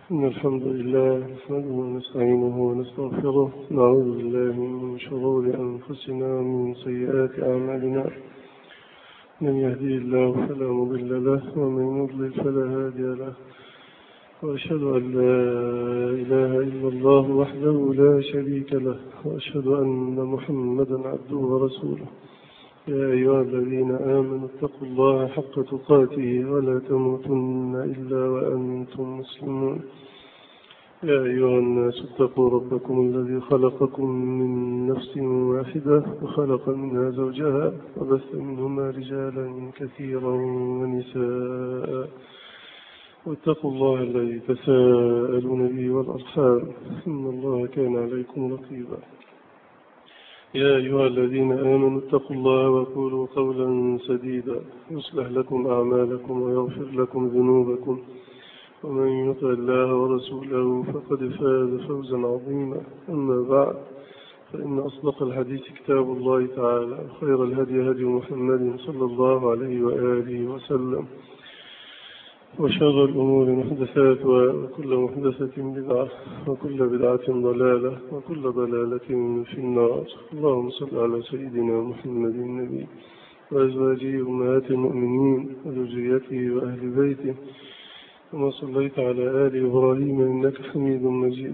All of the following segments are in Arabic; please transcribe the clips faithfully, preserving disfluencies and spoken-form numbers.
إن الحمد لله نحمده ونستعينه ونستغفره، نعوذ بالله من شرور أنفسنا ومن سيئات أعمالنا. من يهدي الله فلا مضل له ومن يضلل فلا هادي له، وأشهد أن لا إله إلا الله وحده لا شريك له، وأشهد أن محمدا عبده ورسوله. يا أيها الذين آمنوا اتقوا الله حق تقاته ولا تموتن إلا وأنتم مسلمون. يا أيها الناس اتقوا ربكم الذي خلقكم من نفس واحدة وخلق منها زوجها وبث منهما رجالا كثيرا ونساء، واتقوا الله الذي تساءلون به والأرحام إن الله كان عليكم رقيبا. يا أيها الذين آمنوا اتقوا الله وقولوا قولا سديدا يصلح لكم أعمالكم ويغفر لكم ذنوبكم، ومن يطع الله ورسوله فقد فاز فوزا عظيما. أما بعد، فإن أصدق الحديث كتاب الله تعالى، خير الهدي هدي محمد صلى الله عليه وآله وسلم، وشر الأمور محدثاتها وكل محدثة بدعة وكل بدعة ضلالة وكل ضلالة في النار. اللهم صل على سيدنا محمد النبي وأزواجه أمهات المؤمنين وذريته وأهل بيته، كما صليت على آل إبراهيم إنك حميد مجيد.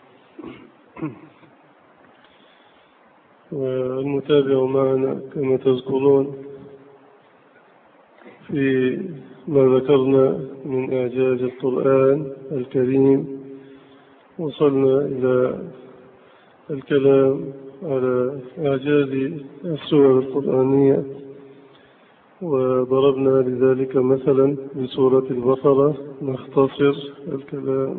والمتابع معنا كما تذكرون في ما ذكرنا من إعجاز القرآن الكريم، وصلنا إلى الكلام على إعجاز السور القرآنية، وضربنا لذلك مثلا بسورة البقرة نختصر الكلام.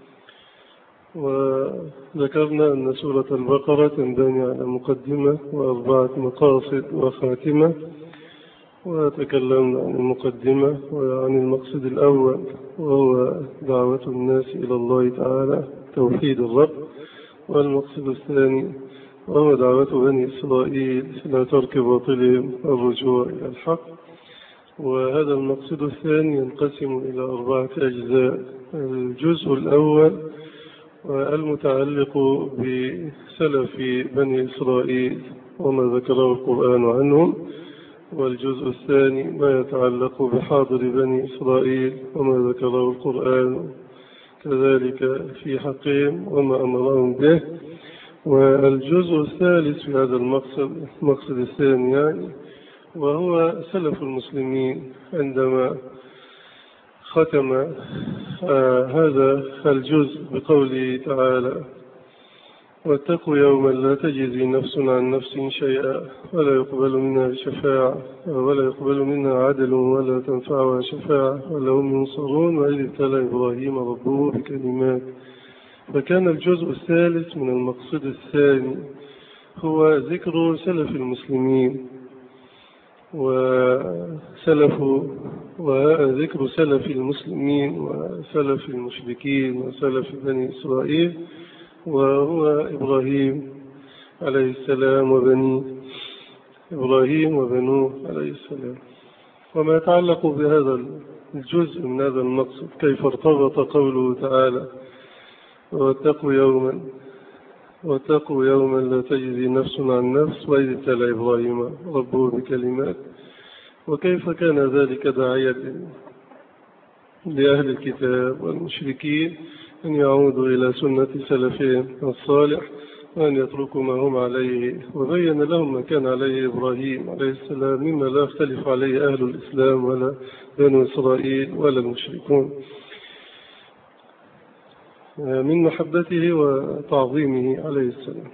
وذكرنا أن سورة البقرة تنبني على مقدمة وأربعة مقاصد وخاتمة، وتكلمنا عن المقدمة وعن المقصد الأول، وهو دعوة الناس إلى الله تعالى توحيد الرب، والمقصد الثاني وهو دعوة بني إسرائيل إلى ترك باطلهم والرجوع إلى الحق. وهذا المقصد الثاني ينقسم إلى أربعة أجزاء. الجزء الأول والمتعلق بسلف بني إسرائيل وما ذكره القرآن عنهم، والجزء الثاني ما يتعلق بحاضر بني إسرائيل وما ذكره القرآن كذلك في حقهم وما أمرهم به. والجزء الثالث في هذا المقصد المقصد الثاني يعني وهو سلف المسلمين عندما ختم آه هذا الجزء بقوله تعالى: واتقوا يوما لا تجزي نفس عن نفس شيئا ولا يقبل منها شفاعة ولا يقبل منها عدل ولا تنفعها شفاعة ولا هم ينصرون، وإذ ابتلى إبراهيم ربه بكلمات. فكان الجزء الثالث من المقصد الثاني هو ذكر سلف المسلمين وسلف وذكر سلف المسلمين وسلف المشركين وسلف بني إسرائيل، وهو إبراهيم عليه السلام وبني إبراهيم وبنوه عليه السلام. وما يتعلق بهذا الجزء من هذا المقصد كيف ارتبط قوله تعالى: واتقوا يوما واتقوا يوما لا تجزي نفس عن نفس وإذ ابتلى إبراهيم ربه بكلمات، وكيف كان ذلك داعيا لأهل الكتاب والمشركين أن يعودوا إلى سنة سلفهم الصالح وأن يتركوا ما هم عليه، وبين لهم ما كان عليه إبراهيم عليه السلام مما لا يختلف عليه أهل الإسلام ولا بنو إسرائيل ولا المشركون من محبته وتعظيمه عليه السلام.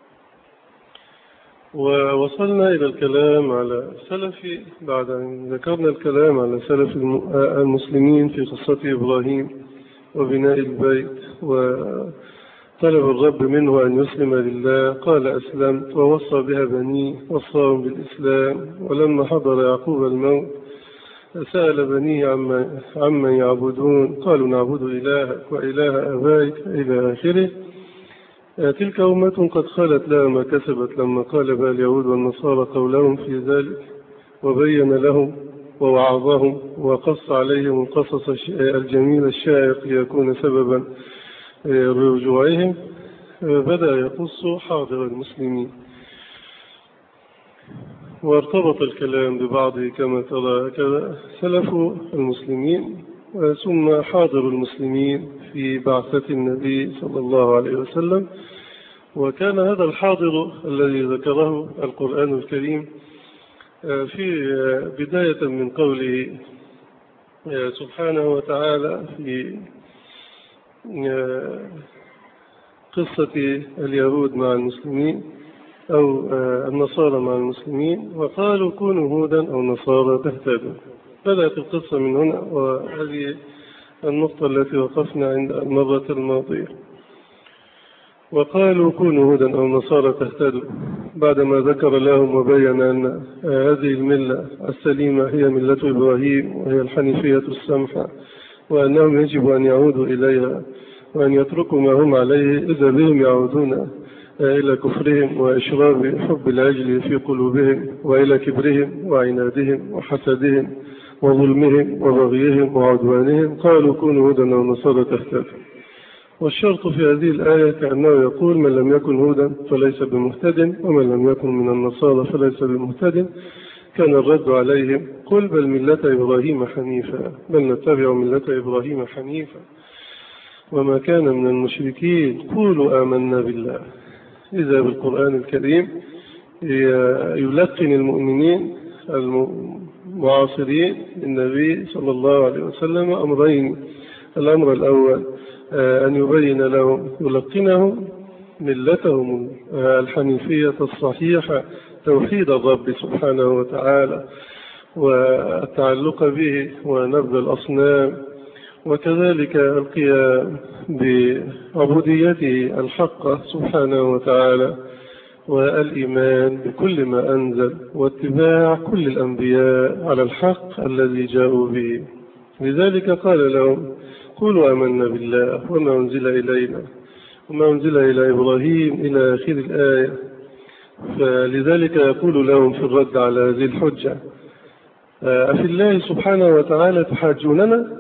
ووصلنا إلى الكلام على سلف بعد أن ذكرنا الكلام على سلف المسلمين في قصة إبراهيم وبناء البيت وطلب الرب منه أن يسلم لله، قال: أسلمت، ووصى بها بنيه وصاهم بالإسلام. ولما حضر يعقوب الموت سأل بنيه عما عمن يعبدون، قالوا: نعبد إلهك وإله آبائك إلى آخره. تلك أمة قد خلت لها ما كسبت، لما قال بها اليهود والنصارى قولهم في ذلك، وبين لهم ووعظهم وقص عليهم القصص الجميل الشائق ليكون سببا برجوعهم، بدأ يقص حاضر المسلمين، وارتبط الكلام ببعضه كما ترى كذا سلف المسلمين ثم حاضر المسلمين في بعثة النبي صلى الله عليه وسلم. وكان هذا الحاضر الذي ذكره القرآن الكريم في بداية من قوله سبحانه وتعالى في قصة اليهود مع المسلمين أو النصارى مع المسلمين، وقالوا كونوا هودا أو نصارى تهتدوا. بدأت القصة من هنا، وهذه النقطة التي وقفنا عند المرة الماضية. وقالوا كونوا هودا أو نصارى تهتدوا، بعدما ذكر لهم وبين أن هذه الملة السليمة هي ملة إبراهيم وهي الحنيفية السمحة، وأنهم يجب أن يعودوا إليها وأن يتركوا ما هم عليه، إذا بهم يعودون إلى كفرهم وإشراب حب العجل في قلوبهم، وإلى كبرهم وعنادهم وحسدهم وظلمهم وبغيهم وعدوانهم. قالوا كونوا هودا أو نصارى تهتدوا. والشرط في هذه الآية كأنه يقول من لم يكن هودا فليس بمهتد، ومن لم يكن من النصارى فليس بمهتد. كان الرد عليهم قل بل ملة إبراهيم حنيفا، بل نتبع ملة إبراهيم حنيفا وما كان من المشركين، قولوا آمنا بالله. إذا بالقرآن الكريم يلقن المؤمنين المعاصرين للنبي صلى الله عليه وسلم أمرين. الأمر الأول أن يبين لهم يلقنهم ملتهم الحنيفية الصحيحة، توحيد الرب سبحانه وتعالى والتعلق به ونبذ الأصنام، وكذلك القيام بعبوديته الحقة سبحانه وتعالى، والإيمان بكل ما أنزل، واتباع كل الأنبياء على الحق الذي جاءوا به. لذلك قال لهم قولوا آمنا بالله وما أنزل إلينا وما أنزل إلى إبراهيم إلى آخر الآية. فلذلك يقول لهم في الرد على هذه الحجة أفي الله سبحانه وتعالى تحاجوننا؟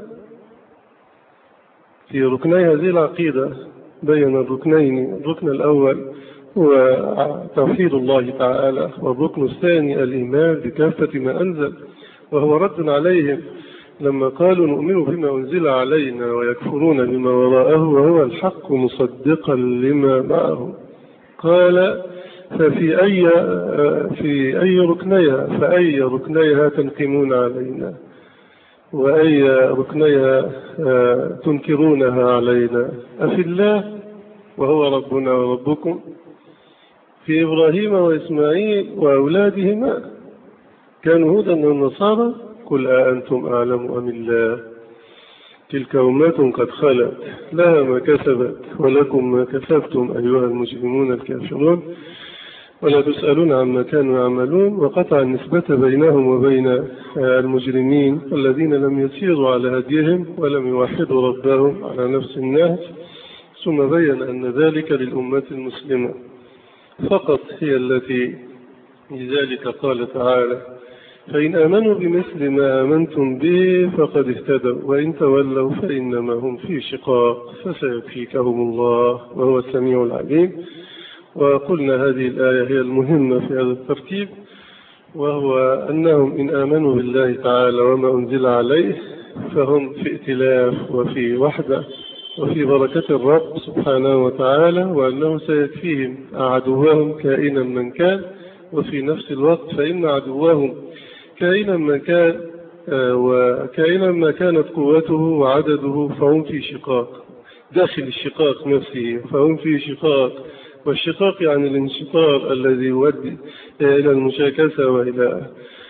في ركني هذه العقيدة بين الركنين. الركن الأول هو توحيد الله تعالى، والركن الثاني الإيمان بكافة ما أنزل، وهو رد عليهم لما قالوا نؤمن بما أنزل علينا ويكفرون بما وراءه وهو الحق مصدقا لما معه. قال ففي أي في أي ركنيها فأي ركنيها تنقمون علينا، وأي ركنيها تنكرونها علينا؟ أفي الله وهو ربنا وربكم، في إبراهيم وإسماعيل وأولادهما كانوا هودا والنصارى، قل أأنتم أعلم أم الله، تلك أمة قد خلت لها ما كسبت ولكم ما كسبتم أيها المجرمون الكافرون ولا تسألون عما كانوا يعملون. وقطع النسبة بينهم وبين المجرمين الذين لم يسيروا على هديهم ولم يوحدوا ربهم على نفس النهج، ثم بين أن ذلك للأمة المسلمة فقط هي التي، لذلك قال تعالى فإن آمنوا بمثل ما آمنتم به فقد اهتدوا وإن تولوا فإنما هم في شقاق فسيكفيكهم الله وهو السميع العليم. وقلنا هذه الآية هي المهمة في هذا الترتيب، وهو أنهم إن آمنوا بالله تعالى وما أنزل عليه فهم في ائتلاف وفي وحدة وفي بركة الرب سبحانه وتعالى، وأنه سيكفيهم عدوهم كائنا من كان. وفي نفس الوقت فإن عدوهم كائنا من كان وكائنا ما كانت قوته وعدده فهم في شقاق، داخل الشقاق نفسه فهم في شقاق. والشقاق يعني الانشطار الذي يؤدي إلى المشاكسة وإلى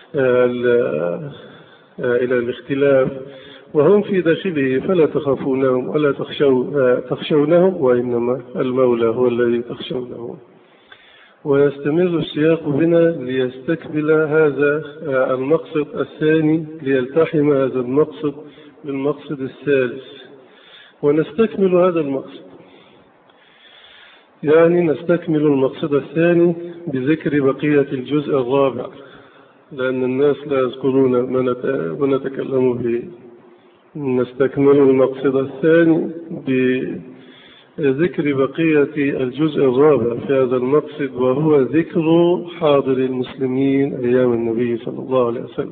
إلى الاختلاف، وهم في داخله فلا تخافونهم ولا تخشوا تخشونهم وإنما المولى هو الذي تخشونه. ويستمر السياق بنا ليستكمل هذا المقصد الثاني، ليلتحم هذا المقصد بالمقصد الثالث، ونستكمل هذا المقصد، يعني نستكمل المقصد الثاني بذكر بقية الجزء الرابع. لأن الناس لا يذكرون ما نتكلم به. نستكمل المقصد الثاني بذكر بقية الجزء الرابع في هذا المقصد، وهو ذكر حاضر المسلمين أيام النبي صلى الله عليه وسلم.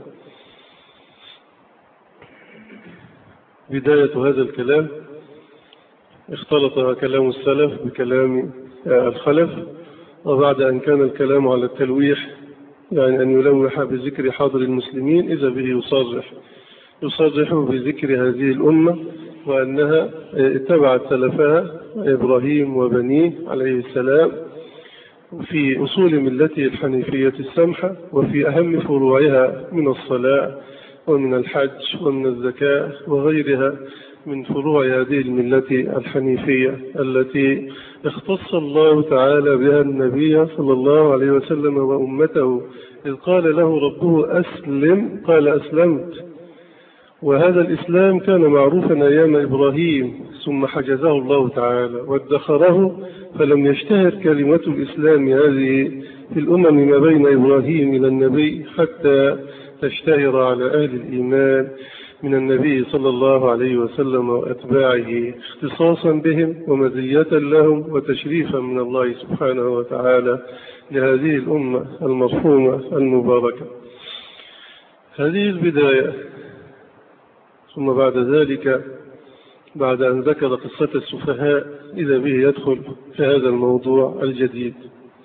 بداية هذا الكلام اختلط كلام السلف بكلام الخلف، وبعد أن كان الكلام على التلويح، يعني أن يلوح بذكر حاضر المسلمين، إذا به يصرح يصرح بذكر هذه الأمة وأنها اتبعت سلفها إبراهيم وبنيه عليه السلام في أصول ملته الحنيفية السمحة، وفي أهم فروعها من الصلاة ومن الحج ومن الزكاة وغيرها من فروع هذه الملة الحنيفية التي اختص الله تعالى بها النبي صلى الله عليه وسلم وأمته، إذ قال له ربه أسلم قال أسلمت. وهذا الإسلام كان معروفا أيام إبراهيم، ثم حجزه الله تعالى وادخره، فلم يشتهر كلمة الإسلام هذه في الأمم ما بين إبراهيم إلى النبي حتى تشتهر على أهل الإيمان من النبي صلى الله عليه وسلم وأتباعه، اختصاصا بهم ومزية لهم وتشريفا من الله سبحانه وتعالى لهذه الأمة المرحومة المباركة. هذه البداية. ثم بعد ذلك، بعد أن ذكر قصة السفهاء، إذا به يدخل في هذا الموضوع الجديد.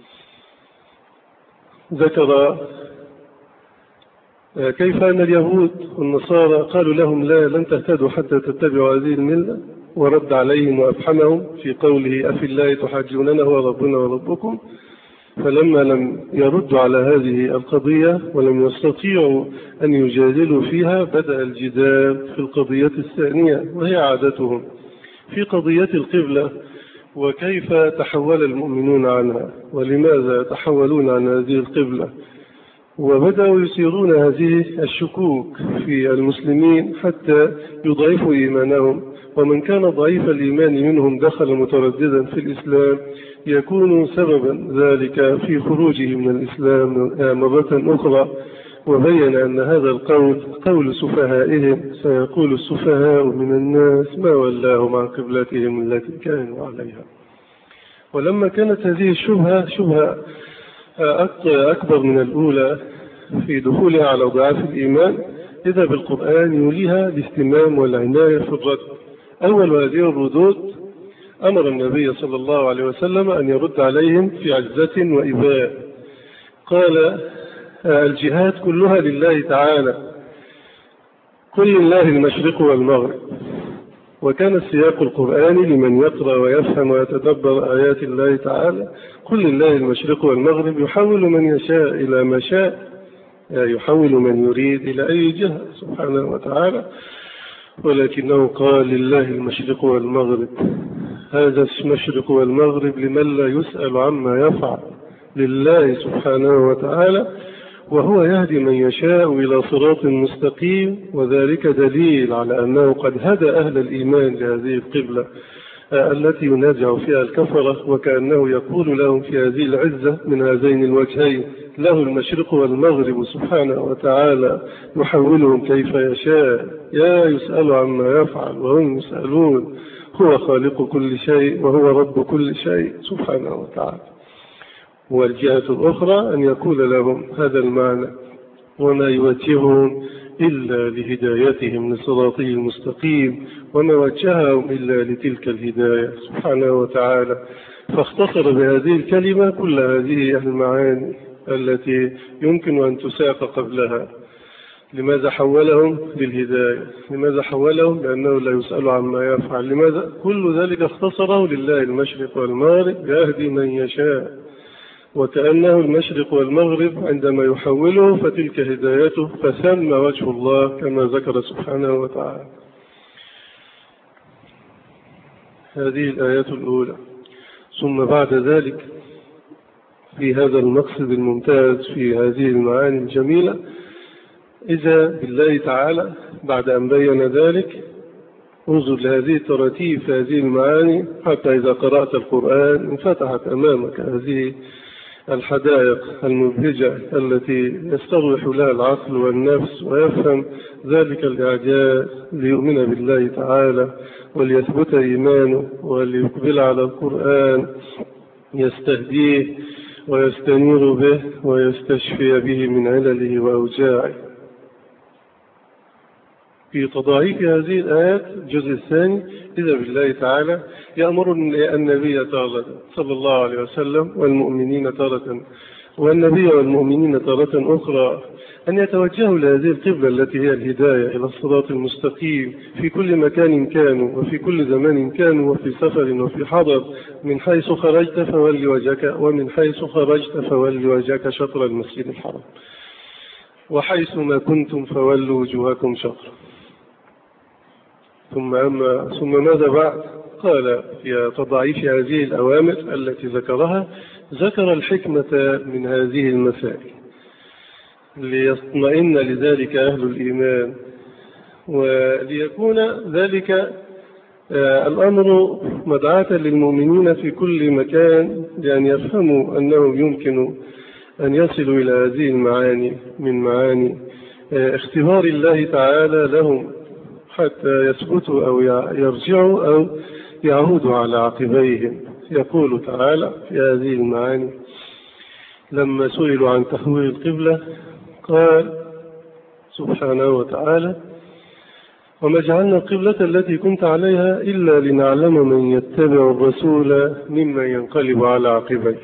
ذكر كيف أن اليهود والنصارى قالوا لهم لا لن تهتدوا حتى تتبعوا هذه الملة، ورد عليهم وأفحمهم في قوله أفي الله تحاجوننا هو ربنا وربكم. فلما لم يردوا على هذه القضية ولم يستطيعوا أن يجادلوا فيها، بدأ الجدال في القضية الثانية، وهي عادتهم في قضية القبلة، وكيف تحول المؤمنون عنها ولماذا يتحولون عن هذه القبلة. وبدأوا يثيرون هذه الشكوك في المسلمين حتى يضعفوا إيمانهم، ومن كان ضعيف الإيمان منهم دخل مترددا في الإسلام يكون سببا ذلك في خروجه من الإسلام مرة أخرى. وبين أن هذا القول قول سفهائهم، سيقول السفهاء من الناس ما ولاهم عن قبلتهم التي كانوا عليها. ولما كانت هذه الشبهة شبهة أكبر من الأولى في دخولها على ضعاف الإيمان، إذا بالقرآن يوليها الاهتمام والعناية في الرد. أول هذه الردود أمر النبي صلى الله عليه وسلم أن يرد عليهم في عزة وإباء. قال الجهاد كلها لله تعالى، كل الله المشرق والمغرب. وكان السياق القرآني لمن يقرأ ويفهم ويتدبر آيات الله تعالى كل الله المشرق والمغرب، يحول من يشاء إلى ما شاء، يحول من يريد إلى أي جهة سبحانه وتعالى، ولكنه قال لله المشرق والمغرب. هذا المشرق والمغرب لمن لا يسأل عما يفعل، لله سبحانه وتعالى، وهو يهدي من يشاء إلى صراط مستقيم. وذلك دليل على أنه قد هدى أهل الإيمان لهذه القبلة التي ينازع فيها الكفرة، وكأنه يقول لهم في هذه العزة من هذين الوجهين، له المشرق والمغرب سبحانه وتعالى يحولهم كيف يشاء، يا يسأل عما يفعل وهم يسألون، هو خالق كل شيء وهو رب كل شيء سبحانه وتعالى. والجهة الأخرى أن يقول لهم هذا المعنى، وما يوجههم إلا لهدايتهم لصراطه المستقيم، وما وجههم إلا لتلك الهداية سبحانه وتعالى. فاختصر بهذه الكلمة كل هذه المعاني التي يمكن أن تساق قبلها. لماذا حولهم للهداية؟ لماذا حولهم؟ لأنه لا يسأل عما يفعل. لماذا؟ كل ذلك اختصره لله المشرق والمغرب، يهدي من يشاء، وكأنه المشرق والمغرب عندما يحوله فتلك هدايته، فثم وجه الله كما ذكر سبحانه وتعالى. هذه الآية الأولى. ثم بعد ذلك في هذا المقصد الممتاز في هذه المعاني الجميلة، إذا بالله تعالى بعد أن بين ذلك، انظر لهذه التراتيب في هذه المعاني حتى إذا قرأت القرآن انفتحت أمامك هذه الحدائق المبهجة التي يستروح لها العقل والنفس ويفهم ذلك الإعجاز ليؤمن بالله تعالى وليثبت إيمانه وليقبل على القرآن يستهديه ويستنير به ويستشفي به من علله وأوجاعه. في تضاعيف هذه الآيات الجزء الثاني إذا بالله تعالى يأمر النبي تارة صلى الله عليه وسلم والمؤمنين تارة والنبي والمؤمنين تارة أخرى أن يتوجهوا لهذه القبلة التي هي الهداية إلى الصراط المستقيم في كل مكان كانوا وفي كل زمان كانوا وفي سفر وفي حضر. من حيث خرجت فول وجهك ومن حيث خرجت فول وجهك شطر المسجد الحرام وحيث ما كنتم فولوا وجوهكم شطره. ثم أما ثم ماذا بعد؟ قال في تضعيف هذه الأوامر التي ذكرها ذكر الحكمة من هذه المسائل ليطمئن لذلك أهل الإيمان وليكون ذلك الأمر مدعاة للمؤمنين في كل مكان لأن يفهموا أنه يمكن أن يصلوا إلى هذه المعاني من معاني اختبار الله تعالى لهم حتى يثبتوا أو يرجعوا أو يعودوا على عقبيهم. يقول تعالى في هذه المعاني لما سئلوا عن تحويل القبلة قال سبحانه وتعالى وما جعلنا القبلة التي كنت عليها إلا لنعلم من يتبع الرسول ممن ينقلب على عقبيه.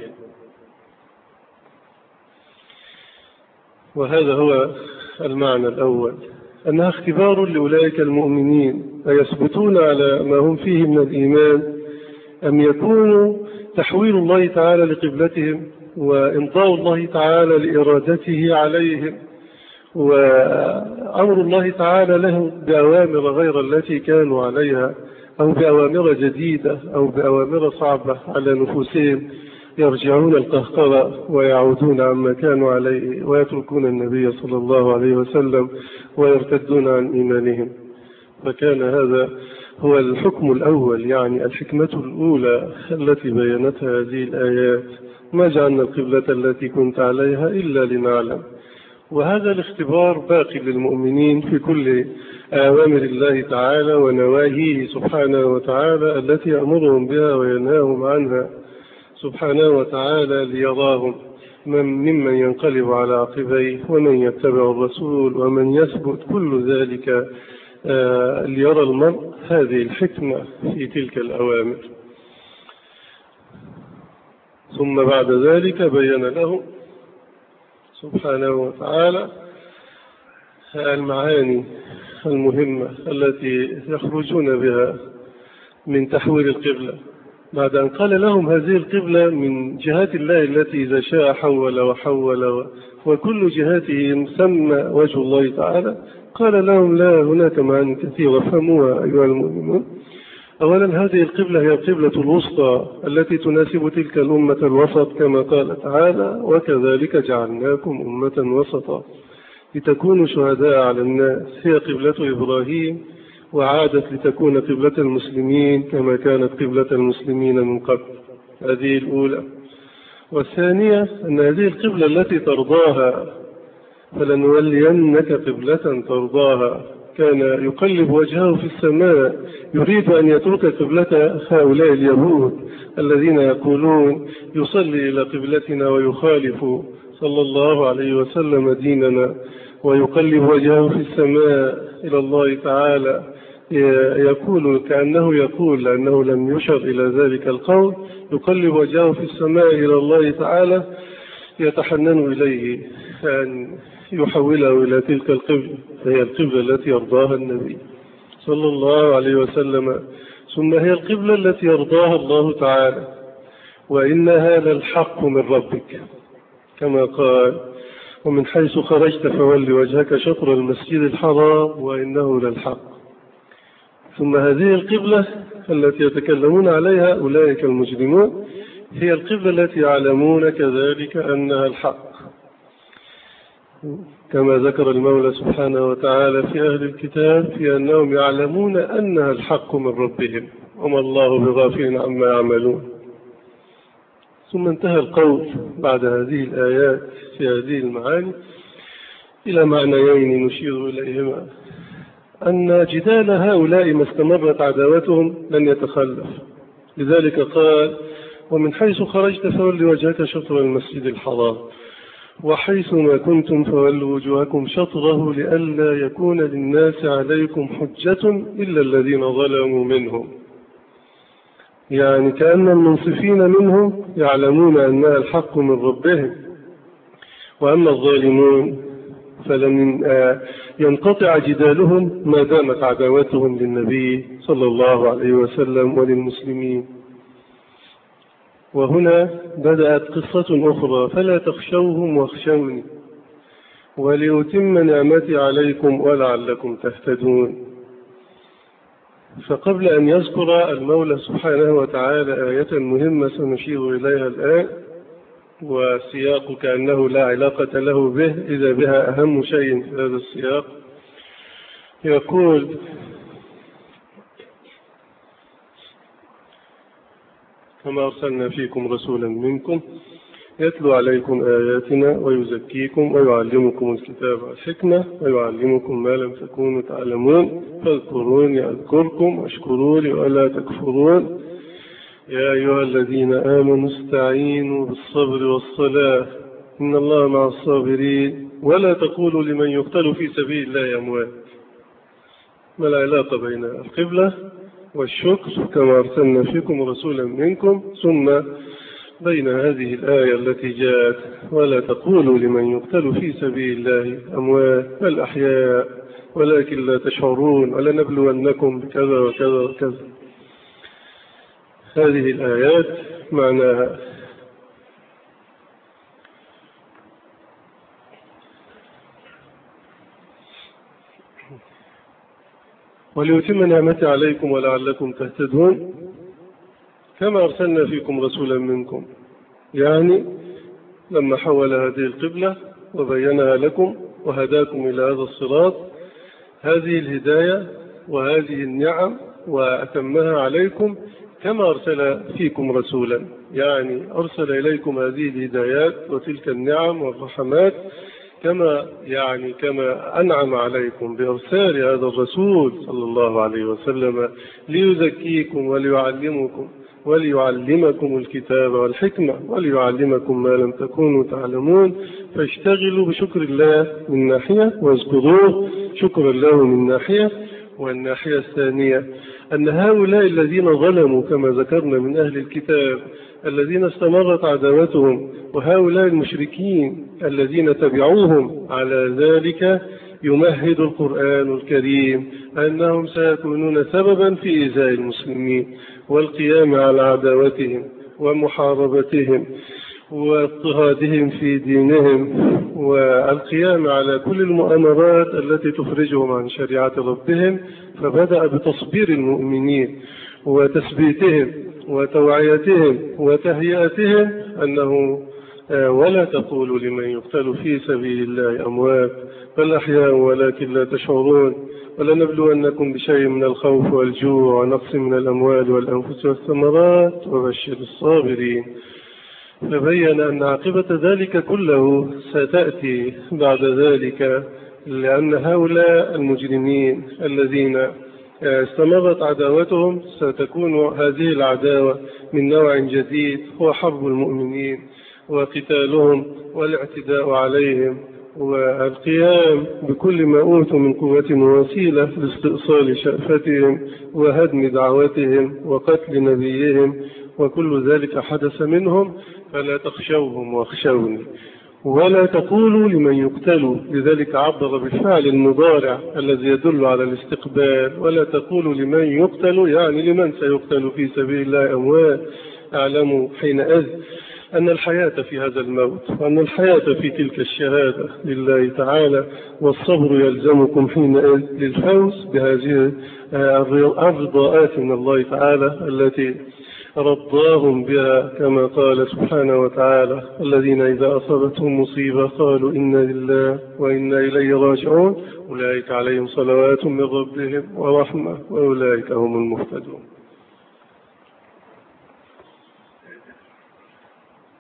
وهذا هو المعنى الأول أنها اختبار لأولئك المؤمنين أيثبتون على ما هم فيه من الإيمان أم يكون تحويل الله تعالى لقبلتهم وإمضاء الله تعالى لإرادته عليهم وأمر الله تعالى لهم بأوامر غير التي كانوا عليها أو بأوامر جديدة أو بأوامر صعبة على نفوسهم يرجعون القهقرة ويعودون عما كانوا عليه ويتركون النبي صلى الله عليه وسلم ويرتدون عن إيمانهم. فكان هذا هو الحكم الأول يعني الحكمة الأولى التي بينتها هذه الآيات ما جعلنا القبلة التي كنت عليها إلا لنعلم. وهذا الاختبار باقي للمؤمنين في كل أوامر الله تعالى ونواهيه سبحانه وتعالى التي يأمرهم بها وينهاهم عنها سبحانه وتعالى ليراهم ممن ينقلب على عقبيه ومن يتبع الرسول ومن يثبت كل ذلك آه ليرى المرء هذه الحكمة في تلك الأوامر. ثم بعد ذلك بين له سبحانه وتعالى المعاني المهمة التي يخرجون بها من تحويل القبلة بعد أن قال لهم هذه القبلة من جهات الله التي إذا شاء حول وحول وكل جهاته سمى وجه الله تعالى. قال لهم لا هناك معاني كثيرة فهموها أيها المؤمنون. أولا هذه القبلة هي القبلة الوسطى التي تناسب تلك الأمة الوسط كما قال تعالى وكذلك جعلناكم أمة وسطا لتكونوا شهداء على الناس. هي قبلة إبراهيم وعادت لتكون قبلة المسلمين كما كانت قبلة المسلمين من قبل. هذه الأولى. والثانية أن هذه القبلة التي ترضاها فلنولينك قبلة ترضاها. كان يقلب وجهه في السماء يريد أن يترك قبلة هؤلاء اليهود الذين يقولون يصلي إلى قبلتنا ويخالف صلى الله عليه وسلم ديننا ويقلب وجهه في السماء إلى الله تعالى يقول كأنه يقول لأنه لم يشر إلى ذلك القول يقلب وجهه في السماء إلى الله تعالى يتحنن إليه أن يحوله إلى تلك القبلة فهي القبلة التي يرضاها النبي صلى الله عليه وسلم. ثم هي القبلة التي يرضاها الله تعالى وإنها للحق من ربك كما قال ومن حيث خرجت فول وجهك شطر المسجد الحرام وإنه للحق. ثم هذه القبلة التي يتكلمون عليها أولئك المجرمون هي القبلة التي يعلمون كذلك أنها الحق كما ذكر المولى سبحانه وتعالى في أهل الكتاب في أنهم يعلمون أنها الحق من ربهم وما الله بغافل عما يعملون. ثم انتهى القول بعد هذه الآيات في هذه المعاني إلى معنيين نشير إليهما: أن جدال هؤلاء ما استمرت عداوتهم لن يتخلف، لذلك قال: ومن حيث خرجت فول وجهك شطر المسجد الحرام وحيث ما كنتم فولوا وجوهكم شطره لئلا يكون للناس عليكم حجة إلا الذين ظلموا منهم. يعني كأن المنصفين منهم يعلمون أنها الحق من ربهم، وأما الظالمون فلن ينقطع جدالهم ما دامت عداوتهم للنبي صلى الله عليه وسلم وللمسلمين. وهنا بدأت قصة أخرى: فلا تخشوهم واخشوني وليتم نعمتي عليكم ولعلكم تهتدون. فقبل أن يذكر المولى سبحانه وتعالى آية مهمة سنشير إليها الآن، وسياق كأنه لا علاقة له به إذا بها أهم شيء في هذا السياق، يقول: كما أرسلنا فيكم رسولا منكم يتلو عليكم آياتنا ويزكيكم ويعلمكم الكتاب والحكمة ويعلمكم ما لم تكونوا تعلمون فاذكروني أذكركم واشكروا لي ولا تكفرون يا أيها الذين آمنوا استعينوا بالصبر والصلاة إن الله مع الصابرين ولا تقولوا لمن يقتل في سبيل الله أموات. ما العلاقة بين القبلة والشكر كما أرسلنا فيكم رسولا منكم، ثم بين هذه الآية التي جاءت: ولا تقولوا لمن يقتل في سبيل الله أموات بل أحياء ولكن لا تشعرون ولنبلونكم بكذا وكذا وكذا. هذه الآيات معناها: وليتم نعمتي عليكم ولعلكم تهتدون كما أرسلنا فيكم رسولا منكم. يعني لما حول هذه القبلة وبينها لكم وهداكم إلى هذا الصراط، هذه الهداية وهذه النعم وأتمها عليكم كما أرسل فيكم رسولا، يعني أرسل إليكم هذه الهدايات وتلك النعم والرحمات كما يعني كما أنعم عليكم بإرسال هذا الرسول صلى الله عليه وسلم ليزكيكم وليعلمكم وليعلمكم الكتاب والحكمة وليعلمكم ما لم تكونوا تعلمون. فاشتغلوا بشكر الله من ناحية واذكروه شكر الله من ناحية. والناحية الثانية أن هؤلاء الذين ظلموا كما ذكرنا من أهل الكتاب الذين استمرت عداوتهم، وهؤلاء المشركين الذين تبعوهم على ذلك، يمهد القرآن الكريم أنهم سيكونون سببا في إيذاء المسلمين والقيام على عداوتهم ومحاربتهم واضطهادهم في دينهم والقيام على كل المؤامرات التي تخرجهم عن شريعة ربهم. فبدأ بتصبير المؤمنين وتثبيتهم وتوعيتهم وتهيئتهم أنه ولا تقولوا لمن يقتل في سبيل الله أموات بل أحياء ولكن لا تشعرون ولنبلونكم بشيء من الخوف والجوع ونقص من الأموال والأنفس والثمرات وبشر الصابرين. فبين أن عاقبة ذلك كله ستأتي بعد ذلك، لأن هؤلاء المجرمين الذين استمرت عداوتهم ستكون هذه العداوة من نوع جديد، هو حرب المؤمنين وقتالهم والاعتداء عليهم والقيام بكل ما أوتوا من قوة ووسيلة لاستئصال شأفتهم وهدم دعوتهم وقتل نبيهم، وكل ذلك حدث منهم. فلا تخشوهم واخشوني ولا تقولوا لمن يقتل، لذلك عبر بالفعل المضارع الذي يدل على الاستقبال. ولا تقولوا لمن يقتل يعني لمن سيقتل في سبيل الله أموات. اعلموا حينئذ أن الحياة في هذا الموت وأن الحياة في تلك الشهادة لله تعالى، والصبر يلزمكم حينئذ للفوز بهذه الرضاءات من الله تعالى التي رضاهم بها، كما قال سبحانه وتعالى: الذين إذا أصابتهم مصيبة قالوا إنا لله وإنا إليه راجعون أولئك عليهم صلوات من ربهم ورحمة وأولئك هم المهتدون.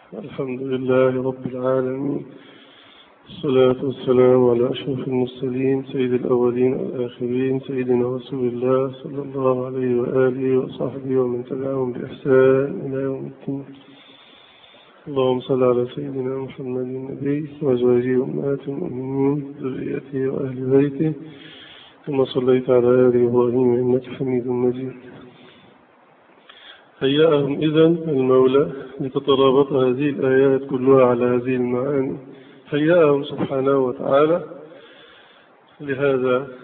الحمد لله رب العالمين، الصلاة والسلام على أشرف المرسلين سيد الأولين والآخرين سيدنا رسول الله صلى الله عليه وآله وصحبه ومن تبعهم بإحسان إلى يوم الدين. اللهم صل على سيدنا محمد النبي وأزواجه أمهات المؤمنين ذريته وأهل بيته كما صليت على آل إبراهيم إنك حميد مجيد. هيأهم إذن المولى لتترابط هذه الآيات كلها على هذه المعاني، هيأهم سبحانه وتعالى لهذا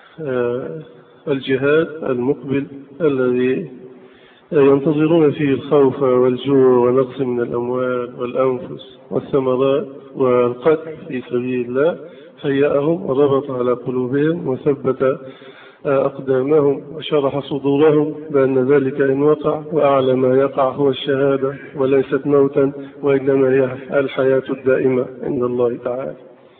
الجهاد المقبل الذي ينتظرون فيه الخوف والجوع ونقص من الأموال والأنفس والثمرات والقتل في سبيل الله. هيأهم وربط على قلوبهم وثبت أقدامهم وشرح صدورهم بأن ذلك إن وقع وأعلى ما يقع هو الشهادة وليست موتا وإنما هي الحياة الدائمة عند الله تعالى.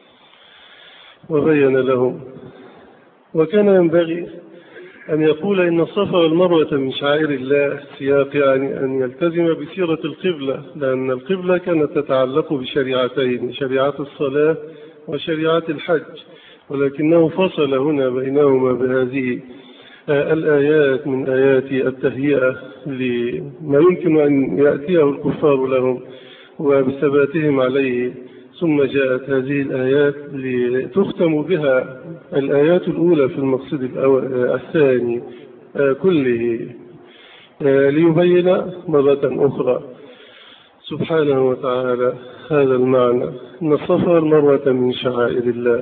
وبين لهم وكان ينبغي أن يقول إن الصفا والمروة من شعائر الله، سياق يعني أن يلتزم بسيرة القبلة، لأن القبلة كانت تتعلق بشريعتين، شريعة الصلاة وشريعة الحج، ولكنه فصل هنا بينهما بهذه الآيات من آيات التهيئة لما يمكن أن يأتيه الكفار لهم وبثباتهم عليه. ثم جاءت هذه الآيات لتختم بها الآيات الأولى في المقصد الثاني كله، ليبين مرة أخرى سبحانه وتعالى هذا المعنى أن الصفا والمروة من شعائر الله،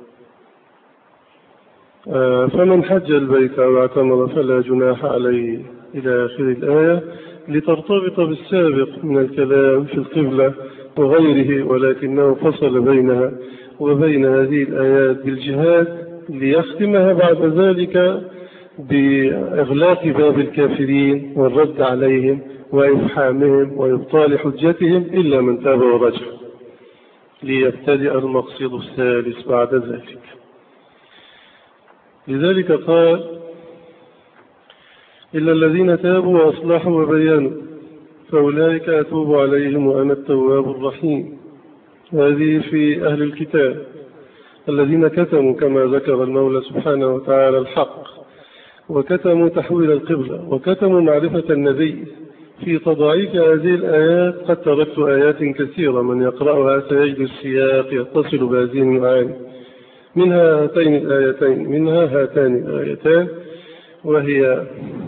فمن حج البيت أو اعتمر فلا جناح عليه إلى آخر الآية، لترتبط بالسابق من الكلام في القبلة وغيره، ولكنه فصل بينها وبين هذه الآيات بالجهاد ليختمها بعد ذلك بإغلاق باب الكافرين والرد عليهم وإفحامهم وإبطال حجتهم إلا من تاب ورجع، ليبتدئ المقصد الثالث بعد ذلك. لذلك قال إلا الذين تابوا وأصلحوا وبينوا فأولئك أتوب عليهم وأنا التواب الرحيم. هذه في أهل الكتاب الذين كتموا كما ذكر المولى سبحانه وتعالى الحق، وكتموا تحويل القبلة، وكتموا معرفة النبي. في تضعيف هذه الآيات قد تركت آيات كثيرة من يقرأها سيجد السياق يتصل بهذه المعاني، منها هاتين الآيتين منها هاتان الآيتان وهي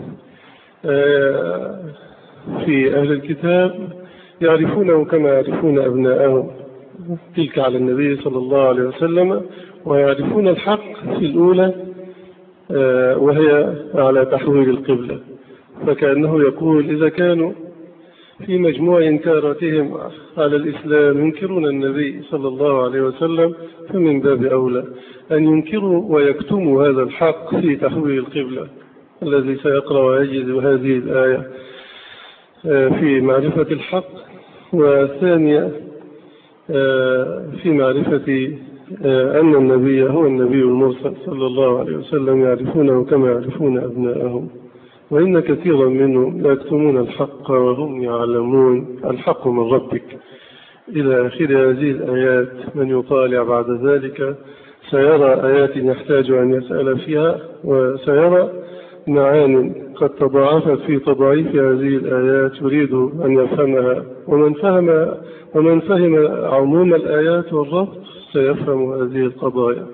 في أهل الكتاب يعرفونه كما يعرفون أبناءهم، تلك على النبي صلى الله عليه وسلم، ويعرفون الحق في الأولى وهي على تحويل القبلة. فكأنه يقول إذا كانوا في مجموع إنكاراتهم على الإسلام ينكرون النبي صلى الله عليه وسلم، فمن باب أولى أن ينكروا ويكتموا هذا الحق في تحويل القبلة الذي سيقرأ ويجد هذه الآية في معرفة الحق، والثانية في معرفة أن النبي هو النبي المرسل صلى الله عليه وسلم، يعرفونه كما يعرفون أبناءهم. وإن كثيرا منهم يكتمون الحق وهم يعلمون الحق من ربك إلى آخر هذه الآيات. من يطالع بعد ذلك سيرى آيات يحتاج أن يسأل فيها، وسيرى معان قد تضاعفت في تضعيف هذه الآيات يريد أن يفهمها، ومن فهم ومن فهم عموم الآيات والربط سيفهم هذه القضايا.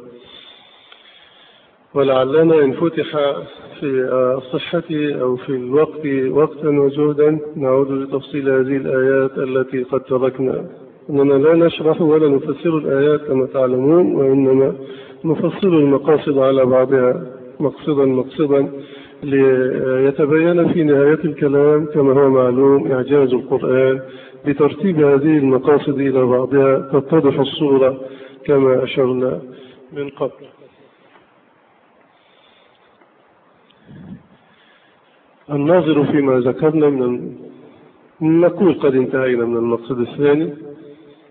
ولعلنا إن فتح في الصحة أو في الوقت وقتا وجهدا نعود لتفصيل هذه الآيات التي قد تركنا. إننا لا نشرح ولا نفسر الآيات كما تعلمون، وإنما نفصل المقاصد على بعضها مقصدا مقصدا ليتبين في نهاية الكلام كما هو معلوم إعجاز القرآن بترتيب هذه المقاصد إلى بعضها تتضح الصورة كما أشرنا من قبل. الناظر فيما ذكرنا من نقول قد انتهينا من المقصد الثاني.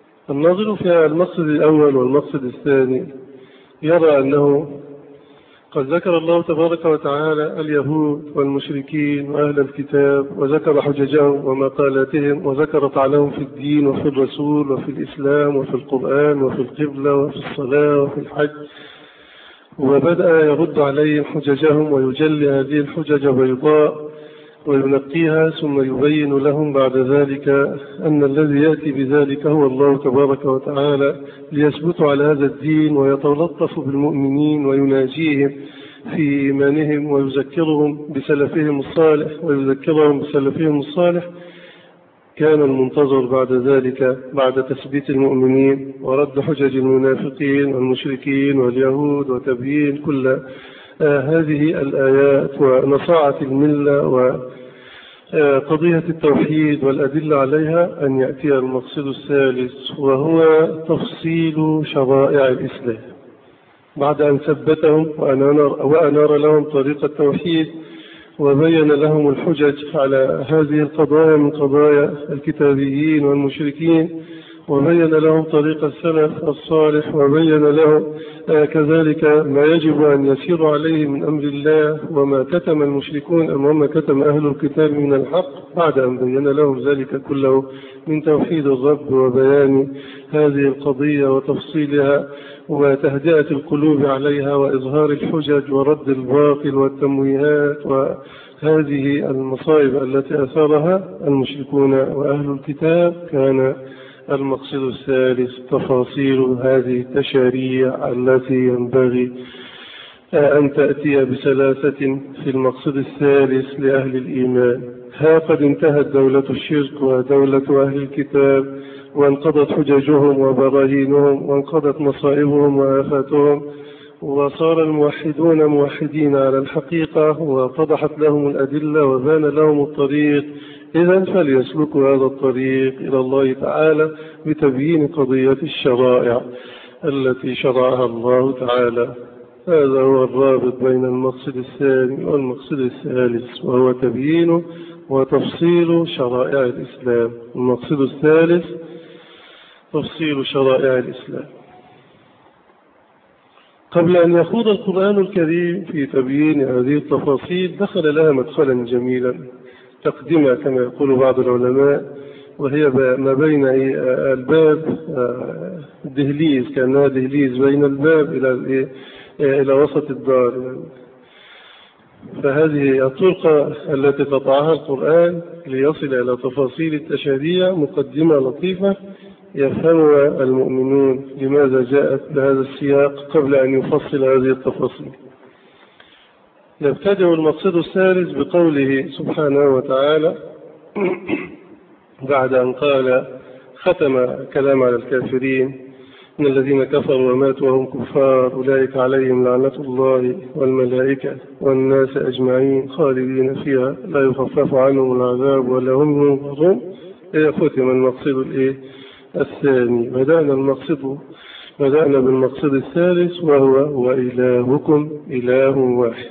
الناظر في المقصد الأول والمقصد الثاني يرى أنه قد ذكر الله تبارك وتعالى اليهود والمشركين وأهل الكتاب، وذكر حججهم ومقالاتهم، وذكر طعنهم في الدين وفي الرسول وفي الإسلام وفي القرآن وفي القبلة وفي الصلاة وفي الحج، وبدأ يرد عليهم حججهم ويجلي هذه الحجج بيضاء وينقيها، ثم يبين لهم بعد ذلك أن الذي يأتي بذلك هو الله تبارك وتعالى ليثبتوا على هذا الدين ويتلطف بالمؤمنين ويناجيهم في إيمانهم ويذكرهم بسلفهم الصالح ويذكرهم بسلفهم الصالح. كان المنتظر بعد ذلك بعد تثبيت المؤمنين ورد حجج المنافقين والمشركين واليهود وتبيين كل آه هذه الآيات ونصاعة الملة وقضية التوحيد والأدلة عليها، أن يأتي المقصد الثالث وهو تفصيل شرائع الإسلام. بعد أن ثبتهم وأنار, وأنار لهم طريق التوحيد وبين لهم الحجج على هذه القضايا من قضايا الكتابيين والمشركين، وبين لهم طريق السلف الصالح، وبين لهم كذلك ما يجب أن يسير عليه من أمر الله وما كتم المشركون أم وما كتم أهل الكتاب من الحق، بعد أن بين لهم ذلك كله من توحيد الرب وبيان هذه القضية وتفصيلها وتهدئة القلوب عليها وإظهار الحجج ورد الباطل والتمويهات وهذه المصائب التي أثارها المشركون وأهل الكتاب. كان المقصد الثالث تفاصيل هذه التشاريع التي ينبغي أن تأتي بسلاسة في المقصد الثالث لأهل الإيمان. ها قد انتهت دولة الشرك ودولة أهل الكتاب، وانقضت حججهم وبراهينهم، وانقضت مصائبهم وآفاتهم، وصار الموحدون موحدين على الحقيقة، واتضحت لهم الأدلة وبان لهم الطريق. إذن فليسلكوا هذا الطريق إلى الله تعالى بتبيين قضية الشرائع التي شرعها الله تعالى. هذا هو الرابط بين المقصد الثاني والمقصد الثالث، وهو تبيين وتفصيل شرائع الإسلام. المقصد الثالث تفصيل شرائع الإسلام. قبل أن يخوض القرآن الكريم في تبيين هذه التفاصيل دخل لها مدخلا جميلا تقدمها كما يقول بعض العلماء، وهي ما بين الباب دهليز، كأنها دهليز بين الباب إلى إلى وسط الدار. فهذه الطرقة التي قطعها القرآن ليصل إلى تفاصيل التشريع مقدمة لطيفة يفهمها المؤمنون لماذا جاءت بهذا السياق قبل أن يفصل هذه التفاصيل. يبتدئ المقصد الثالث بقوله سبحانه وتعالى بعد أن قال ختم كلام على الكافرين: إن الذين كفروا وماتوا وهم كفار أولئك عليهم لعنة الله والملائكة والناس أجمعين خالدين فيها لا يخفف عنهم العذاب ولا هم ينظرون. ختم المقصد الإيه الثاني. بدأنا المقصد بدأنا بالمقصد الثالث وهو وإلهكم إله واحد.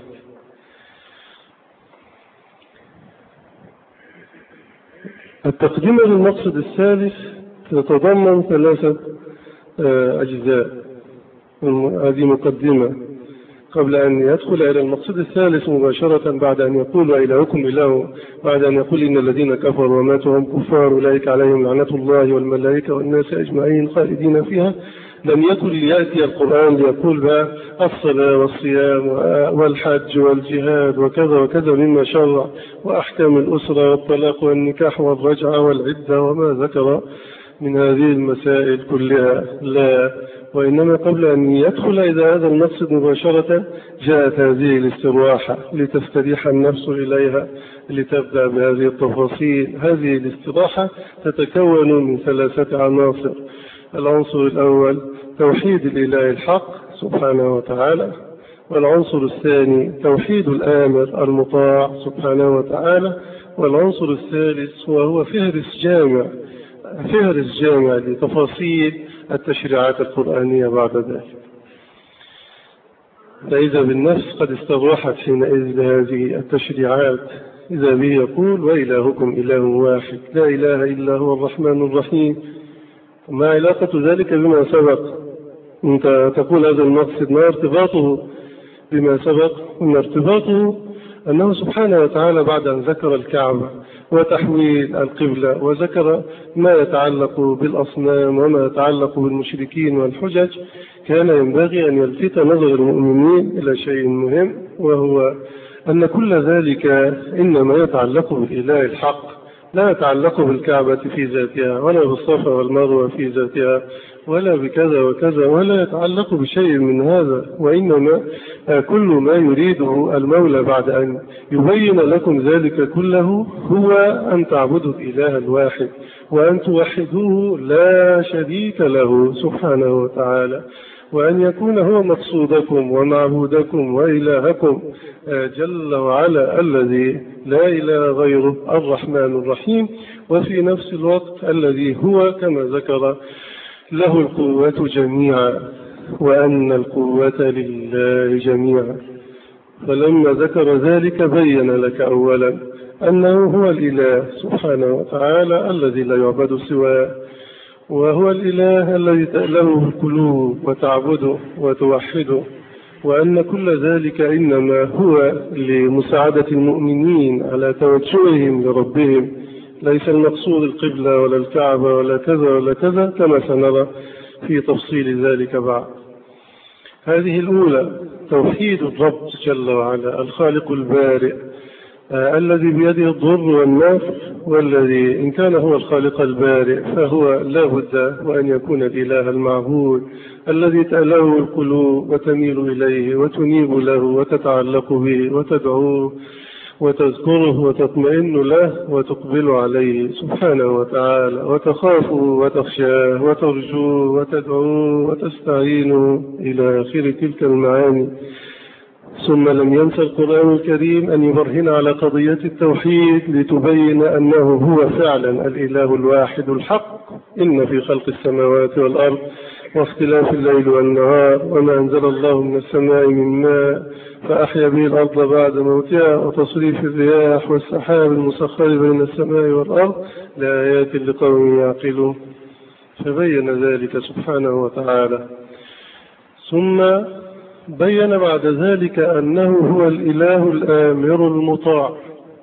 التقديم للمقصد الثالث تتضمن ثلاثة أجزاء. هذه مقدمة قبل أن يدخل إلى المقصد الثالث مباشرة، بعد أن يقول وإلهكم إله، بعد أن يقول إن الذين كفروا وماتوا وهم كفار أولئك عليهم لعنة الله والملائكة والناس أجمعين خالدين فيها، لم يكن ليأتي القرآن ليقول بقى الصلاة والصيام والحج والجهاد وكذا وكذا مما شرع، وأحكام الأسرة والطلاق والنكاح والرجعة والعدة وما ذكر من هذه المسائل كلها. لا، وإنما قبل أن يدخل إلى هذا المقصد مباشرة جاءت هذه الاستراحة لتستريح النفس إليها لتبدأ بهذه التفاصيل. هذه الاستراحة تتكون من ثلاثة عناصر. العنصر الأول توحيد الإله الحق سبحانه وتعالى، والعنصر الثاني توحيد الآمر المطاع سبحانه وتعالى، والعنصر الثالث وهو فهرس جامع فهرس جامع لتفاصيل التشريعات القرآنية بعد ذلك. فإذا بالنفس قد استراحت حينئذ هذه التشريعات، إذا به يقول وإلهكم إله واحد لا إله إلا هو الرحمن الرحيم. ما علاقة ذلك بما سبق؟ أنت تقول هذا المقصد ما ارتباطه بما سبق أن ارتباطه أنه سبحانه وتعالى بعد أن ذكر الكعبة وتحويل القبلة وذكر ما يتعلق بالأصنام وما يتعلق بالمشركين والحجج، كان ينبغي أن يلفت نظر المؤمنين إلى شيء مهم، وهو أن كل ذلك إنما يتعلق بالإله الحق، لا يتعلق بالكعبة في ذاتها ولا بالصفا والمروة في ذاتها ولا بكذا وكذا، ولا يتعلق بشيء من هذا، وإنما كل ما يريده المولى بعد أن يبين لكم ذلك كله هو أن تعبدوا الإله الواحد وأن توحدوه لا شريك له سبحانه وتعالى، وأن يكون هو مقصودكم ومعبودكم وإلهكم جل وعلا الذي لا إله غيره الرحمن الرحيم، وفي نفس الوقت الذي هو كما ذكر له القوة جميعا، وأن القوة لله جميعا. فلما ذكر ذلك بين لك أولا أنه هو الإله سبحانه وتعالى الذي لا يعبد سواه، وهو الإله الذي تأله القلوب وتعبده وتوحده، وأن كل ذلك إنما هو لمساعدة المؤمنين على توجههم لربهم، ليس المقصود القبلة ولا الكعبة ولا كذا ولا كذا كما سنرى في تفصيل ذلك بعد. هذه الأولى توحيد الرب جل وعلا الخالق البارئ آه الذي بيده الضر والنفع، والذي إن كان هو الخالق البارئ فهو لا بد وأن يكون الإله المعبود الذي تأله القلوب وتميل إليه وتنيب له وتتعلق به وتدعوه وتذكره وتطمئن له وتقبل عليه سبحانه وتعالى وتخافه وتخشاه وترجوه وتدعوه وتستعينه إلى آخر تلك المعاني. ثم لم ينسى القرآن الكريم أن يبرهن على قضية التوحيد لتبين أنه هو فعلا الإله الواحد الحق. إن في خلق السماوات والأرض واختلاف الليل والنهار وما أنزل الله من السماء من ماء فأحيا به الأرض بعد موتها وتصريف الرياح والسحاب المسخر بين السماء والأرض لآيات لقوم يعقلون. فبين ذلك سبحانه وتعالى، ثم بين بعد ذلك أنه هو الإله الآمر المطاع.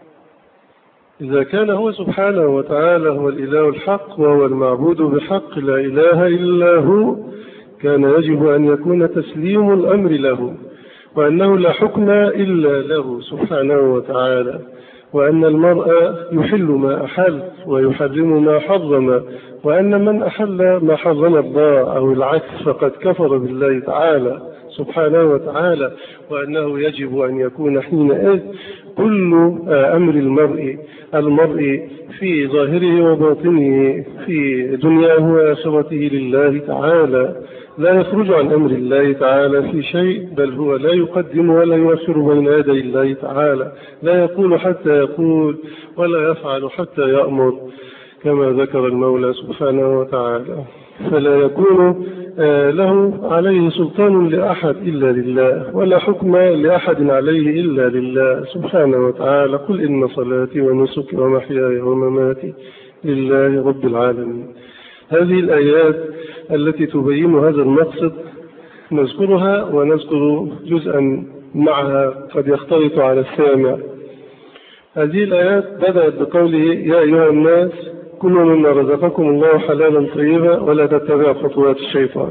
إذا كان هو سبحانه وتعالى هو الإله الحق وهو المعبود بحق لا إله إلا هو، كان يجب أن يكون تسليم الأمر له، وأنه لا حكم إلا له سبحانه وتعالى، وأن المرء يحل ما أحل ويحرم ما حرم، وأن من أحل ما حرم الله أو العكس فقد كفر بالله تعالى سبحانه وتعالى، وأنه يجب أن يكون حينئذ كل أمر المرء المرء في ظاهره وباطنه في دنياه وآخرته لله تعالى، لا يخرج عن أمر الله تعالى في شيء، بل هو لا يقدم ولا يؤخر بين يدي الله تعالى، لا يقول حتى يقول ولا يفعل حتى يأمر كما ذكر المولى سبحانه وتعالى. فلا يكون له عليه سلطان لأحد إلا لله، ولا حكم لأحد عليه إلا لله سبحانه وتعالى. قل إن صلاتي ونسكي ومحياي ومماتي لله رب العالمين. هذه الآيات التي تبين هذا المقصد نذكرها ونذكر جزءا معها قد يختلط على السامع. هذه الآيات بدأت بقوله يا أيها الناس كلوا مما رزقكم الله حلالا طيبا ولا تتبعوا خطوات الشيطان.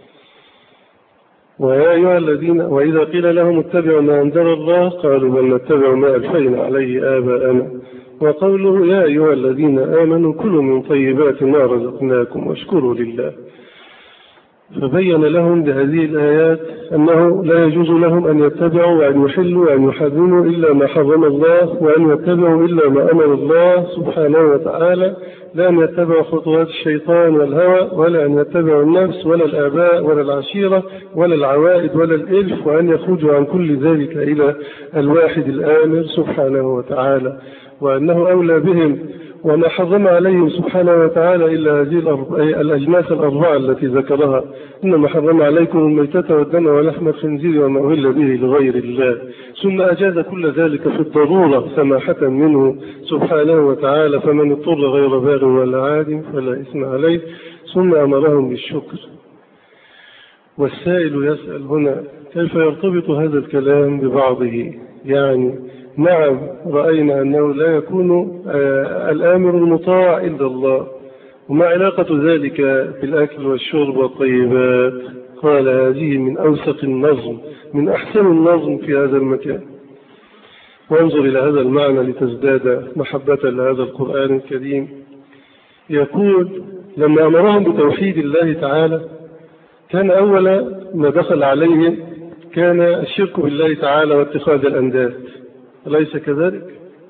ويا أيها الذين وإذا قيل لهم اتبعوا ما أنزل الله قالوا بل نتبع ما ألفينا عليه آباءنا. وقوله يا أيها الذين آمنوا كلوا من طيبات ما رزقناكم واشكروا لله. فبين لهم بهذه الآيات أنه لا يجوز لهم أن يتبعوا وأن يحلوا وأن يحرموا إلا ما حرم الله، وأن يتبعوا إلا ما أمر الله سبحانه وتعالى، لا أن يتبعوا خطوات الشيطان والهوى، ولا أن يتبعوا النفس ولا الآباء ولا العشيرة ولا العوائد ولا الإلف، وأن يخرجوا عن كل ذلك إلى الواحد الآمر سبحانه وتعالى، وأنه أولى بهم. وما حرم عليهم سبحانه وتعالى إلا هذه الأجناس الأربعة التي ذكرها، إنما حرم عليكم الميتة والدم ولحم الخنزير وما أهل به لغير الله، ثم أجاز كل ذلك في الضرورة سماحة منه سبحانه وتعالى، فمن اضطر غير باغ ولا عاد فلا إثم عليه، ثم أمرهم بالشكر. والسائل يسأل هنا كيف يرتبط هذا الكلام ببعضه؟ يعني نعم رأينا أنه لا يكون الآمر المطاع إلا الله، وما علاقة ذلك بالأكل والشرب والطيبات؟ قال هذه من أوسط النظم، من أحسن النظم في هذا المكان. وانظر إلى هذا المعنى لتزداد محبة لهذا القرآن الكريم. يقول لما أمرهم بتوحيد الله تعالى كان أول ما دخل عليهم كان الشرك بالله تعالى واتخاذ الأنداد، أليس كذلك؟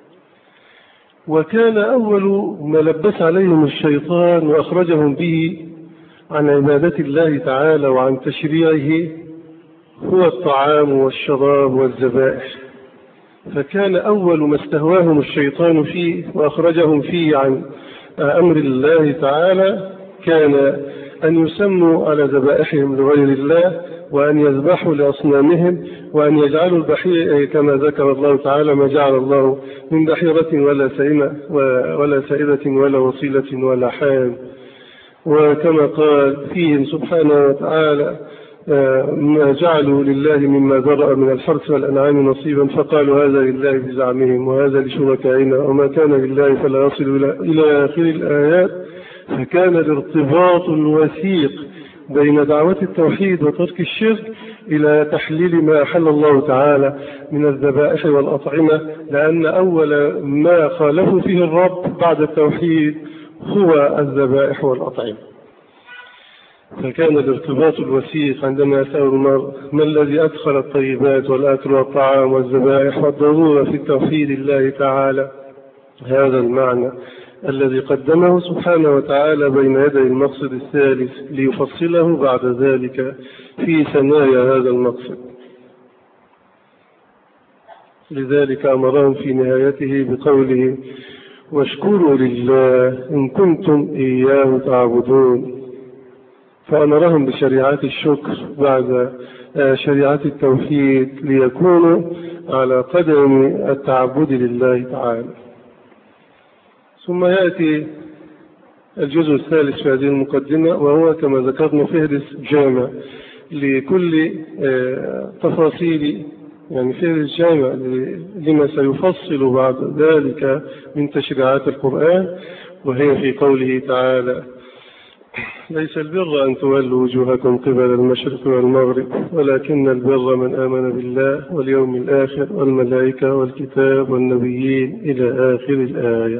وكان أول ما لبس عليهم الشيطان وأخرجهم به عن عبادة الله تعالى وعن تشريعه هو الطعام والشراب والذبائح. فكان أول ما استهواهم الشيطان فيه وأخرجهم فيه عن أمر الله تعالى كان أن يسموا على ذبائحهم لغير الله، وأن يذبحوا لأصنامهم، وأن يجعلوا البحيرة كما ذكر الله تعالى ما جعل الله من بحيرة ولا سائمة ولا سائبة ولا وصيلة ولا حام. وكما قال فيهم سبحانه وتعالى ما جعلوا لله مما ذرأ من الحرث والأنعام نصيبا فقالوا هذا لله بزعمهم وهذا لشركائنا وما كان لله فلا يصل إلى آخر الآيات. فكان الارتباط الوثيق بين دعوة التوحيد وترك الشرك إلى تحليل ما أحل الله تعالى من الذبائح والأطعمة، لأن أول ما خالفوا فيه الرب بعد التوحيد هو الذبائح والأطعمة. فكان الارتباط الوثيق عندما يسأل المرء ما الذي أدخل الطيبات والأكل والطعام والذبائح والضرورة في توحيد الله تعالى، هذا المعنى الذي قدمه سبحانه وتعالى بين يدي المقصد الثالث ليفصله بعد ذلك في ثنايا هذا المقصد. لذلك أمرهم في نهايته بقوله واشكروا لله إن كنتم إياه تعبدون. فأمرهم بشريعة الشكر بعد شريعة التوحيد ليكونوا على قدم التعبد لله تعالى. ثم يأتي الجزء الثالث في هذه المقدمة، وهو كما ذكرنا فهرس جامع لكل تفاصيل، يعني فهرس جامع لما سيفصل بعد ذلك من تشريعات القرآن، وهي في قوله تعالى ليس البر أن تولوا وجوهكم قبل المشرق والمغرب ولكن البر من آمن بالله واليوم الآخر والملائكة والكتاب والنبيين إلى آخر الآية.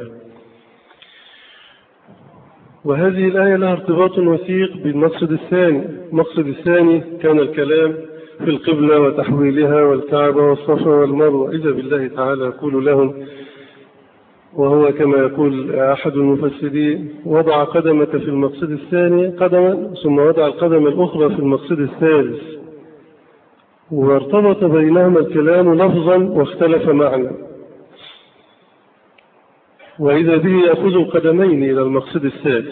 وهذه الآية لها ارتباط وثيق بالمقصد الثاني. المقصد الثاني كان الكلام في القبلة وتحويلها والكعبة والصفا والمروة، إذا بالله تعالى يقول لهم، وهو كما يقول أحد المفسرين وضع قدمك في المقصد الثاني قدما ثم وضع القدم الأخرى في المقصد الثالث، وارتبط بينهما الكلام لفظا واختلف معنى، وإذا به يأخذ القدمين إلى المقصد الثالث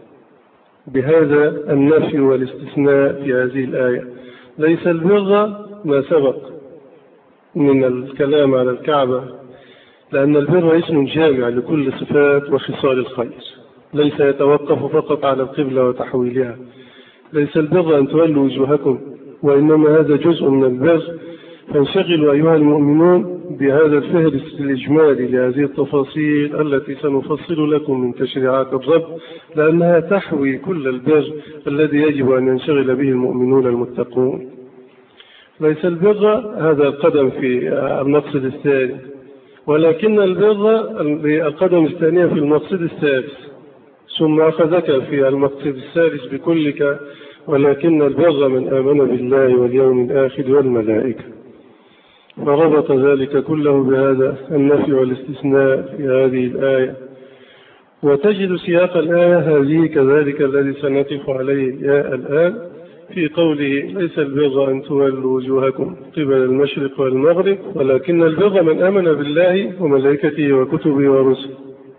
بهذا النفي والاستثناء في هذه الآية. ليس البر ما سبق من الكلام على الكعبة، لأن البر اسم جامع لكل صفات وخصال الخير، ليس يتوقف فقط على القبلة وتحويلها. ليس البر أن تولوا وجوهكم، وإنما هذا جزء من البر. فانشغلوا أيها المؤمنون بهذا الفهرس الإجمالي لهذه التفاصيل التي سنفصل لكم من تشريعات الرب، لأنها تحوي كل البر الذي يجب أن ينشغل به المؤمنون المتقون. ليس البر هذا القدم في المقصد الثاني، ولكن البر القدم الثانية في المقصد الثالث، ثم أخذك في المقصد الثالث بكلك ولكن البر من آمن بالله واليوم الآخر والملائكة. فربط ذلك كله بهذا النفي والاستثناء في هذه الآية. وتجد سياق الآية هذه كذلك الذي سنقف عليه الآن في قوله ليس البر أن تولوا وجوهكم قبل المشرق والمغرب ولكن البر من آمن بالله وملائكته وكتبه ورسله.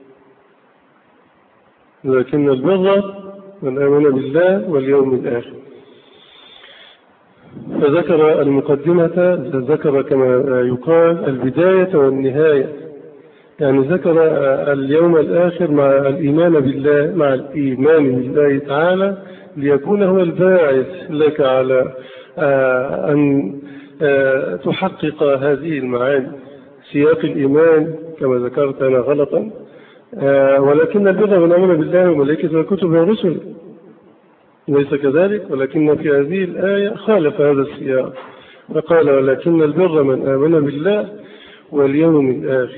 لكن البر من آمن بالله واليوم الآخر. فذكر المقدمة، ذكر كما يقال البداية والنهاية، يعني ذكر اليوم الآخر مع الإيمان بالله، مع الإيمان بالله تعالى، ليكون هو الباعث لك على أن تحقق هذه المعاني. سياق الإيمان كما ذكرت أنا غلطا، ولكن البر من آمن بالله وملائكته وكتبه ورسله، ليس كذلك، ولكن في هذه الآية خالف هذا السياق فقال ولكن البر من آمن بالله واليوم الآخر،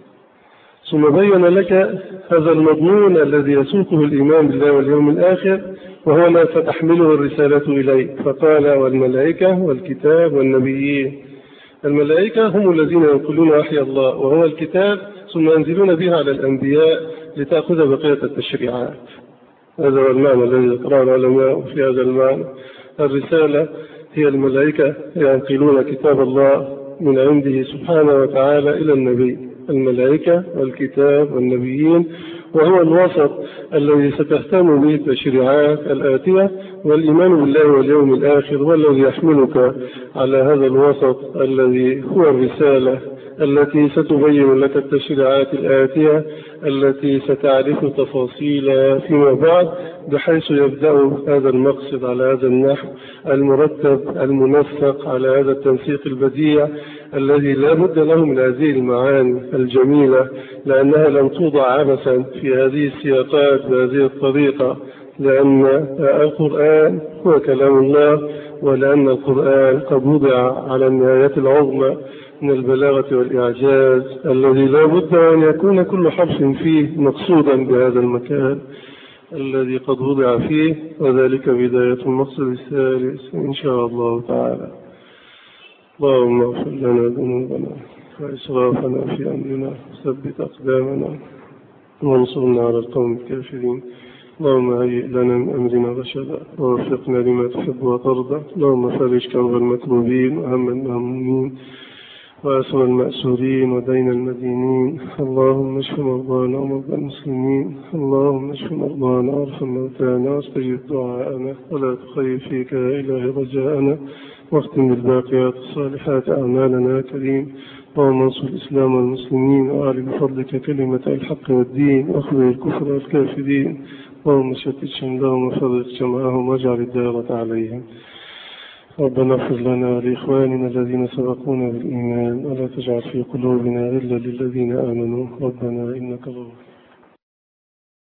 ثم بين لك هذا المضمون الذي يسوقه الإيمان بالله واليوم الآخر وهو ما ستحمله الرسالة إليه، فقال والملائكة والكتاب والنبيين. الملائكة هم الذين ينقلون وحي الله وهو الكتاب، ثم ينزلون بها على الأنبياء لتأخذ بقية التشريعات. هذا هو المعنى الذي ذكره العلماء في هذا المعنى. الرسالة هي الملائكة ينقلون كتاب الله من عنده سبحانه وتعالى إلى النبي، الملائكة والكتاب والنبيين، وهو الوسط الذي ستهتم به التشريعات الآتية، والإيمان بالله واليوم الآخر والذي يحملك على هذا الوسط الذي هو الرسالة التي ستبين لك التشريعات الآتية التي ستعرف تفاصيل فيما بعد، بحيث يبدأ هذا المقصد على هذا النحو المرتب المنسق على هذا التنسيق البديع الذي لا بد له من هذه المعاني الجميلة، لأنها لم توضع عبثا في هذه السياقات بهذه الطريقة، لأن القرآن هو كلام الله، ولأن القرآن قد وضع على النهايات العظمى من البلاغة والإعجاز الذي لا بد أن يكون كل حرف فيه مقصودا بهذا المكان الذي قد وضع فيه، وذلك بداية المقصد الثالث إن شاء الله تعالى. اللهم اغفر لنا ذنوبنا وإسرافنا في أمرنا، ثبت أقدامنا وانصرنا على القوم الكافرين. اللهم هيئ لنا من أمرنا رشدا ووفقنا لما تحب وترضى. اللهم فرج كرب المكروبين وهم المهمومين وأسر المأسورين ودين المدينين. اللهم اشف مرضانا ومرضى المسلمين. اللهم اشف مرضانا وارحم موتانا واستجب دعاءنا، ولا تخيب فيك يا إلهي رجاءنا، واختم بالباقيات الصالحات أعمالنا يا كريم. اللهم انصر الإسلام والمسلمين وأعلي بفضلك كلمة الحق والدين، واخذل الكفر والكافرين. اللهم شتت شملهم وفرق جمعهم واجعل الدائرة عليهم. ربنا اغفر لنا ولإخواننا الذين سبقونا بالإيمان، ولا تجعل في قلوبنا غلا للذين آمنوا، ربنا إنك رؤوف